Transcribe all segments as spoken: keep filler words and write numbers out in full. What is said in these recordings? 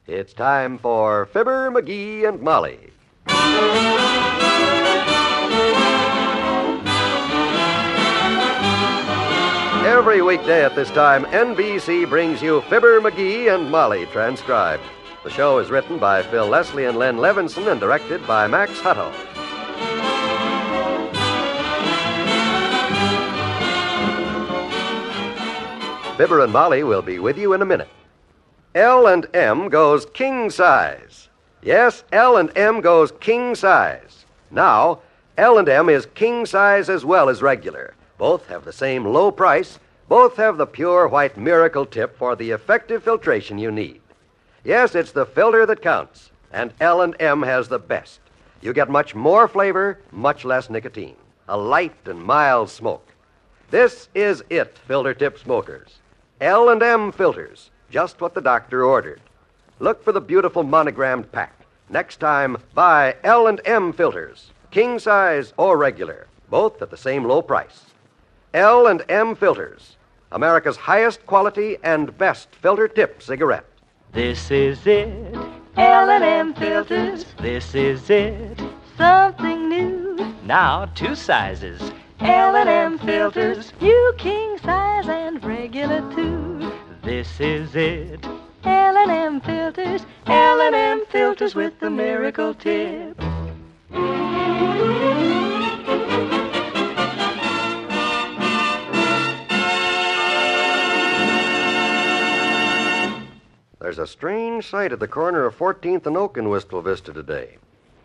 It's time for Fibber, McGee, and Molly. Every weekday at this time, N B C brings you Fibber, McGee, and Molly transcribed. The show is written by Phil Leslie and Len Levinson and directed by Max Hutto. Fibber and Molly will be with you in a minute. L and M goes king size. Yes, L and M goes king size. Now, L and M is king size as well as regular. Both have the same low price. Both have the pure white miracle tip for the effective filtration you need. Yes, it's the filter that counts, and L and M has the best. You get much more flavor, much less nicotine. A light and mild smoke. This is it, filter tip smokers. L and M filters, just what the doctor ordered. Look for the beautiful monogrammed pack. Next time, buy L and M filters, king size or regular, both at the same low price. L and M filters, America's highest quality and best filter tip cigarette. This is it. L and M filters. This is it. Something new. Now two sizes. L and M filters. You king size and regular too. This is it. L and M filters. L and M filters with the miracle tip. There's a strange sight at the corner of fourteenth and Oak in Wistful Vista today.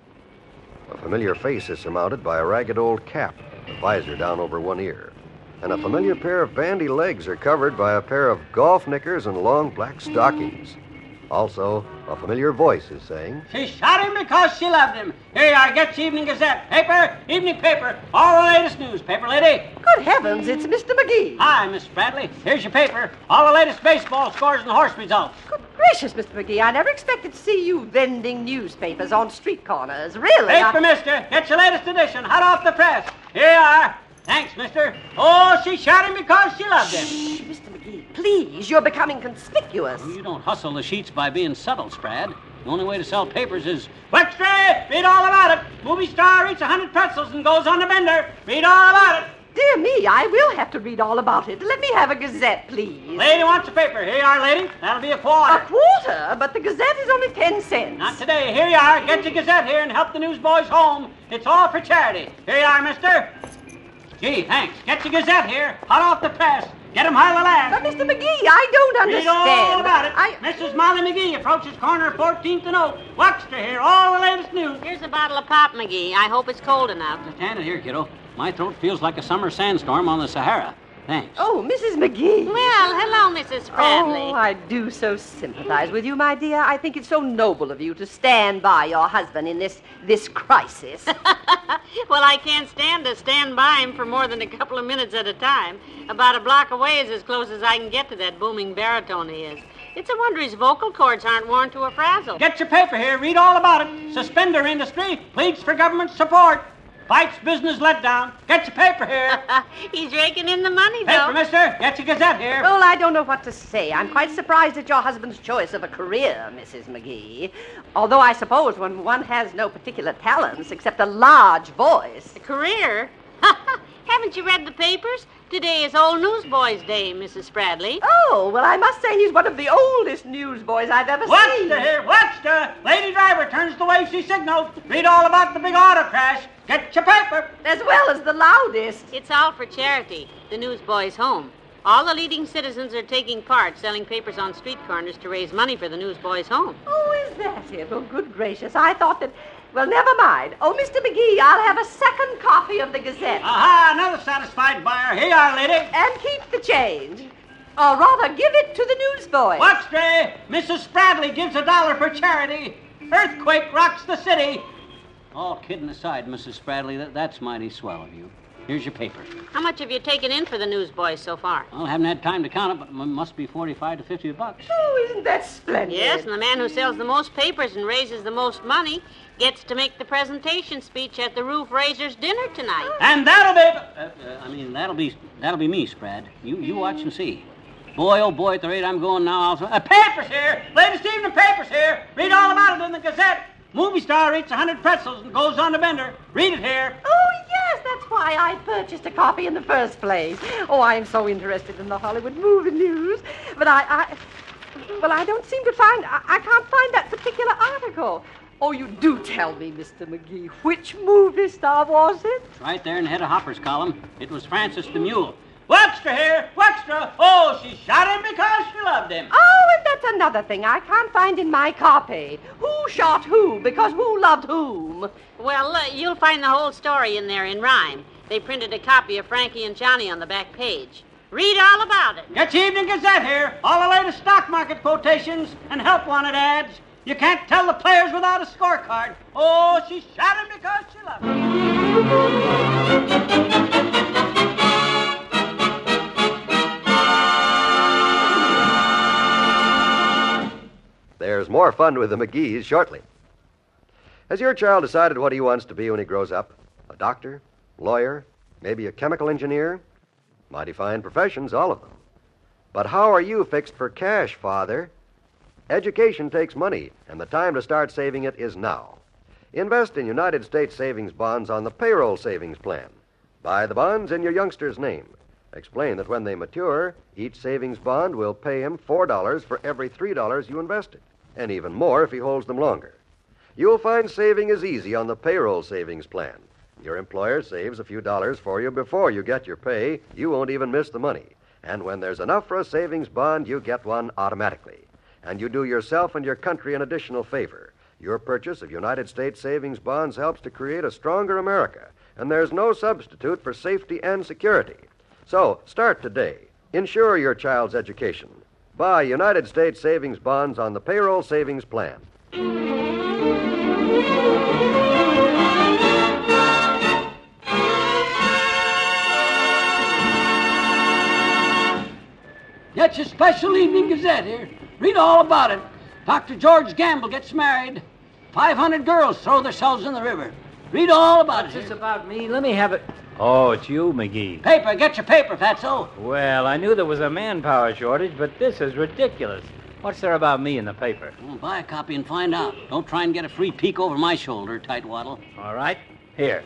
A familiar face is surmounted by a ragged old cap, the visor down over one ear, and a familiar pair of bandy legs are covered by a pair of golf knickers and long black stockings. Also, a familiar voice is saying, She shot him because she loved him. Here you are, get your Evening Gazette. Paper, evening paper, all the latest news. Paper, lady. Good heavens, it's Mister McGee. Hi, Miss Bradley. Here's your paper. All the latest baseball scores and horse results. Good gracious, Mister McGee, I never expected to see you vending newspapers on street corners. Really? Paper, I... mister. Get your latest edition, hot off the press. Here you are. Thanks, mister. Oh, she shot him because she loved him. Shh, Mister McGee, please, you're becoming conspicuous. You don't hustle the sheets by being subtle, Sprad. The only way to sell papers is, Wextra, read all about it. Movie star eats a hundred pretzels and goes on the bender. Read all about it. Dear me, I will have to read all about it. Let me have a Gazette, please. Lady wants a paper. Here you are, lady. That'll be a quarter. A quarter? But the Gazette is only ten cents. Not today. Here you are. Get your Gazette here and help the newsboys home. It's all for charity. Here you are, mister. Gee, thanks. Get your Gazette here. Hot off the press. Get 'em while they last. But, Mister McGee, I don't understand. Read all about it. I... Missus Molly McGee approaches corner of fourteenth and Oak. Wextra here. All the latest news. Here's a bottle of pop, McGee. I hope it's cold enough. Just hand it here, kiddo. My throat feels like a summer sandstorm on the Sahara. Thanks. Oh, Missus McGee. Well, hello, Missus Bradley. Oh, I do so sympathize with you, my dear. I think it's so noble of you to stand by your husband in this this crisis. Well, I can't stand to stand by him for more than a couple of minutes at a time. About a block away is as close as I can get to that booming baritone he is. It's a wonder his vocal cords aren't worn to a frazzle. Get your paper here. Read all about it. Suspender industry pleads for government support. Fights business letdown. Get your paper here. He's raking in the money, though. Paper, mister. Get your Gazette here. Well, I don't know what to say. I'm quite surprised at your husband's choice of a career, Missus McGee. Although I suppose when one has no particular talents except a large voice. A career? Haven't you read the papers? Today is Old Newsboys' Day, Missus Bradley. Oh, well, I must say he's one of the oldest newsboys I've ever What's seen. the here? What's the? Lady driver turns the way she signals. Read all about the big auto crash. Get your paper. As well as the loudest. It's all for charity, the Newsboys' Home. All the leading citizens are taking part, selling papers on street corners to raise money for the Newsboys' Home. Oh, is that it? Oh, good gracious. I thought that... Well, never mind. Oh, Mister McGee, I'll have a second copy of the Gazette. Aha, another satisfied buyer. Here you are, lady. And keep the change. Or rather, give it to the newsboy. What's the? Missus Bradley gives a dollar for charity. Earthquake rocks the city. All kidding aside, Missus Bradley, that, that's mighty swell of you. Here's your paper. How much have you taken in for the Newsboys so far? Well, I haven't had time to count it, but it must be forty-five to fifty bucks. Oh, isn't that splendid? Yes, and the man who sells the most papers and raises the most money gets to make the presentation speech at the Roof Raisers' dinner tonight. And that'll be... Uh, uh, I mean, that'll be that'll be me, Sprad. You you watch and see. Boy, oh boy, at the rate I'm going now, I'll... Uh, papers here! Latest evening papers here! the Gazette. Movie star eats a hundred pretzels and goes on the bender. Read it here. Oh, yes, that's why I purchased a copy in the first place. Oh, I am so interested in the Hollywood movie news. But I, I well, I don't seem to find, I, I can't find that particular article. Oh, you do tell me, Mister McGee. Which movie star was it? It's right there in the head of Hopper's column. It was Francis the Mule. Wextra here! Wextra! Oh, she shot him because she loved him. Oh, and that's another thing I can't find in my copy. Who shot who because who loved whom? Well, uh, you'll find the whole story in there in rhyme. They printed a copy of Frankie and Johnny on the back page. Read all about it. Get your Evening Gazette here. All the latest stock market quotations and help wanted ads. You can't tell the players without a scorecard. Oh, she shot him because she loved him. There's more fun with the McGees shortly. Has your child decided what he wants to be when he grows up? A doctor? Lawyer? Maybe a chemical engineer? Mighty fine professions, all of them. But how are you fixed for cash, Father? Education takes money, and the time to start saving it is now. Invest in United States savings bonds on the payroll savings plan. Buy the bonds in your youngster's name. Explain that when they mature, each savings bond will pay him four dollars for every three dollars you invested, and even more if he holds them longer. You'll find saving is easy on the payroll savings plan. Your employer saves a few dollars for you before you get your pay. You won't even miss the money. And when there's enough for a savings bond, you get one automatically. And you do yourself and your country an additional favor. Your purchase of United States savings bonds helps to create a stronger America, and there's no substitute for safety and security. So, start today. Insure your child's education. Buy United States savings bonds on the payroll savings plan. Get your special Evening Gazette here. Read all about it. Doctor George Gamble gets married. five hundred girls throw themselves in the river. Read all about What's it. this Here. about me? Let me have it. Oh, it's you, McGee. Paper, get your paper, Fatso. Well, I knew there was a manpower shortage, but this is ridiculous. What's there about me in the paper? Well, buy a copy and find out. Don't try and get a free peek over my shoulder, Tightwaddle. All right. Here.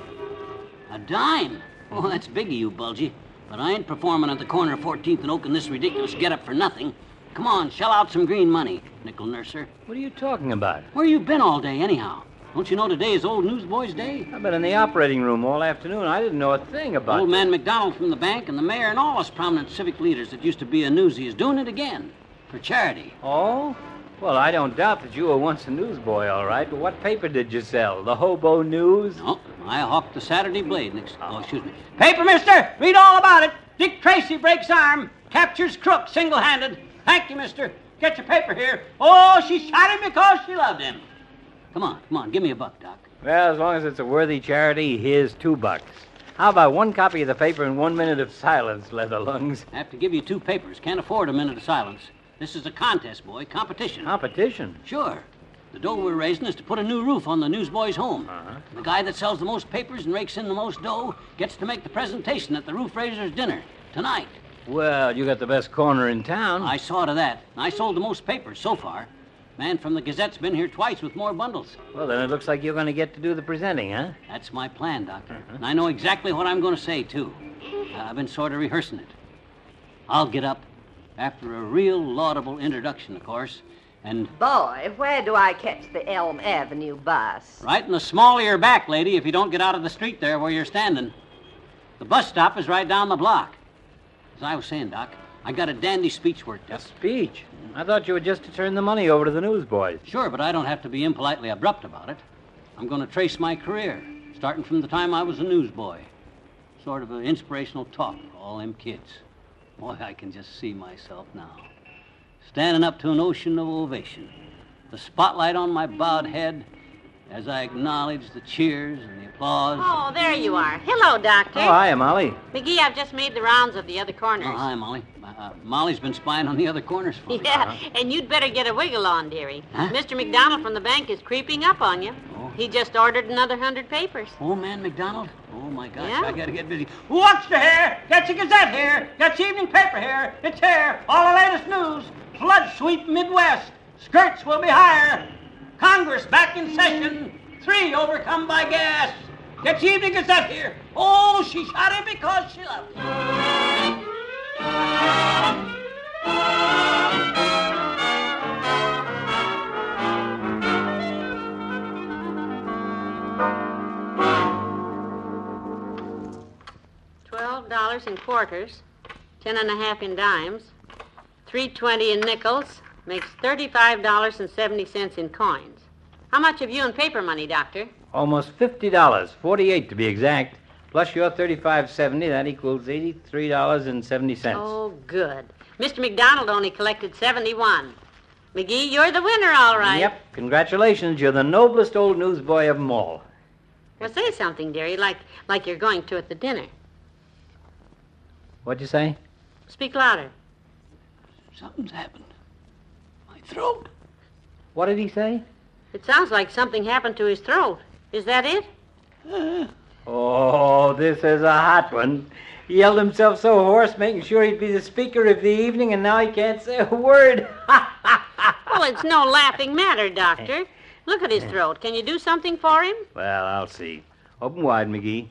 A dime? Oh, that's big of you, Bulgy. But I ain't performing at the corner of fourteenth and Oak in this ridiculous get-up for nothing. Come on, shell out some green money, nickel nurser. What are you talking about? Where you been all day, anyhow? Don't you know today is Old Newsboy's Day? I've been in the operating room all afternoon. I didn't know a thing about Old it. man McDonald from the bank and the mayor and all us prominent civic leaders that used to be a newsie is doing it again. For charity. Oh? Well, I don't doubt that you were once a newsboy, all right, but what paper did you sell? The Hobo News? No, I hawked the Saturday Blade next... Oh, excuse me. Paper, mister! Read all about it. Dick Tracy breaks arm. Captures crook single-handed. Thank you, mister. Get your paper here. Oh, she shot him because she loved him. Come on, come on. Give me a buck, Doc. Well, as long as it's a worthy charity, here's two bucks. How about one copy of the paper and one minute of silence, Leather Lungs? I have to give you two papers. Can't afford a minute of silence. This is a contest, boy. Competition. Competition? Sure. The dough we're raising is to put a new roof on the newsboy's home. Uh-huh. The guy that sells the most papers and rakes in the most dough gets to make the presentation at the roof raiser's dinner tonight. Well, you got the best corner in town. I saw to that. I sold the most papers so far. Man from the Gazette's been here twice with more bundles. Well, then it looks like you're going to get to do the presenting, huh? That's my plan, Doctor. And I know exactly what I'm going to say, too. Uh, I've been sort of rehearsing it. I'll get up after a real laudable introduction, of course, and... Boy, where do I catch the Elm Avenue bus? Right in the small of your back, lady, if you don't get out of the street there where you're standing. The bus stop is right down the block. As I was saying, Doc, I got a dandy speech worked A up. speech? I thought you were just to turn the money over to the newsboys. Sure, but I don't have to be impolitely abrupt about it. I'm going to trace my career, starting from the time I was a newsboy. Sort of an inspirational talk for all them kids. Boy, I can just see myself now. Standing up to an ocean of ovation. The spotlight on my bowed head as I acknowledge the cheers and the applause. Oh, there you are. Hello, Doctor. Oh, hiya, Molly. McGee, I've just made the rounds of the other corners. Oh, hi, Molly. Uh, Molly's been spying on the other corners for me. Yeah, and you'd better get a wiggle on, dearie. Huh? Mister McDonald from the bank is creeping up on you. Oh. He just ordered another hundred papers. Oh, man, McDonald? Oh, my gosh, Yeah? I gotta get busy. What's the hair? Get your Gazette here. Get your evening paper here. It's here. All the latest news. Flood sweep Midwest. Skirts will be higher. Congress back in session. Three overcome by gas. Get the Evening Gazette here. Oh, she shot him because she loved him. Twelve dollars in quarters, ten and a half in dimes, three twenty in nickels, makes thirty-five dollars and seventy cents in coins. How much have you in paper money, Doctor? Almost fifty dollars, forty-eight to be exact. Plus your thirty-five seventy, that equals eighty-three dollars and seventy cents. Oh, good. Mister McDonald only collected seventy-one. McGee, you're the winner, all right. Yep, congratulations. You're the noblest old newsboy of them all. Well, say something, dearie, like like you're going to at the dinner. What'd you say? Speak louder. Something's happened. My throat. What did he say? It sounds like something happened to his throat. Is that it? Uh, Oh, this is a hot one. He yelled himself so hoarse, making sure he'd be the speaker of the evening, and now he can't say a word. Well, it's no laughing matter, Doctor. Look at his throat. Can you do something for him? Well, I'll see. Open wide, McGee.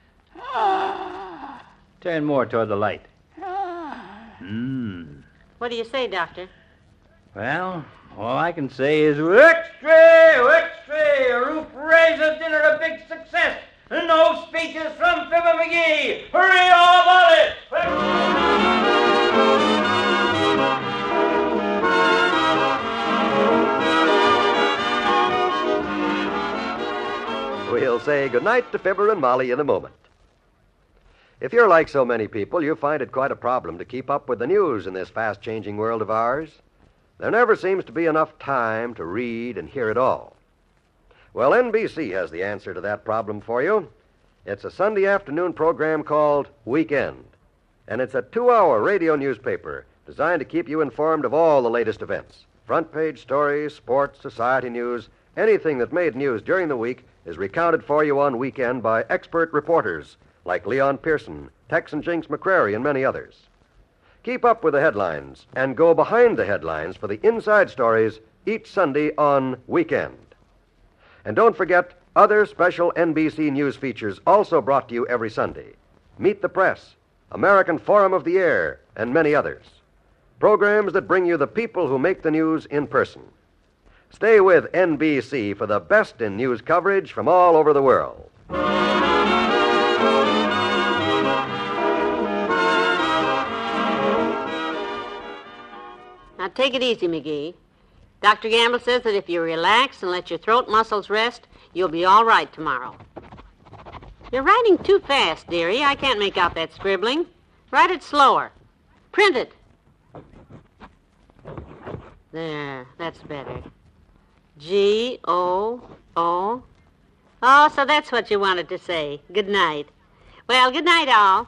Turn more toward the light. Hmm. What do you say, Doctor? Well, all I can say is, extra, extra, roof raiser dinner a big success. No speeches from Fibber McGee. Hurry all about it. We'll say goodnight to Fibber and Molly in a moment. If you're like so many people, you find it quite a problem to keep up with the news in this fast-changing world of ours. There never seems to be enough time to read and hear it all. Well, N B C has the answer to that problem for you. It's a Sunday afternoon program called Weekend, and it's a two-hour radio newspaper designed to keep you informed of all the latest events. Front page stories, sports, society news, anything that made news during the week is recounted for you on Weekend by expert reporters like Leon Pearson, Tex and Jinx McCrary, and many others. Keep up with the headlines and go behind the headlines for the inside stories each Sunday on Weekend. And don't forget other special N B C news features also brought to you every Sunday. Meet the Press, American Forum of the Air, and many others. Programs that bring you the people who make the news in person. Stay with N B C for the best in news coverage from all over the world. Now, take it easy, McGee. Doctor Gamble says that if you relax and let your throat muscles rest, you'll be all right tomorrow. You're writing too fast, dearie. I can't make out that scribbling. Write it slower. Print it. There, that's better. G O O. Oh, so that's what you wanted to say. Good night. Well, good night, all.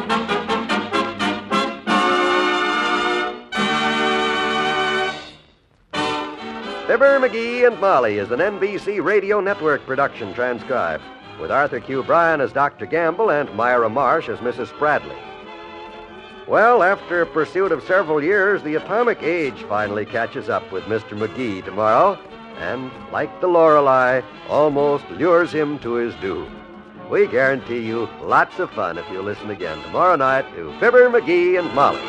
Fibber, McGee, and Molly is an N B C Radio Network production transcribed, with Arthur Q. Bryan as Doctor Gamble and Myra Marsh as Missus Spradley. Well, after a pursuit of several years, the atomic age finally catches up with Mister McGee tomorrow, and, like the Lorelei, almost lures him to his doom. We guarantee you lots of fun if you listen again tomorrow night to Fibber, McGee, and Molly.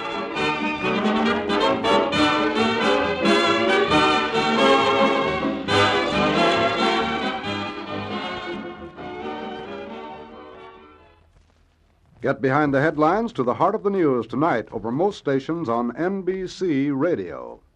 Get behind the headlines to the heart of the news tonight over most stations on N B C Radio.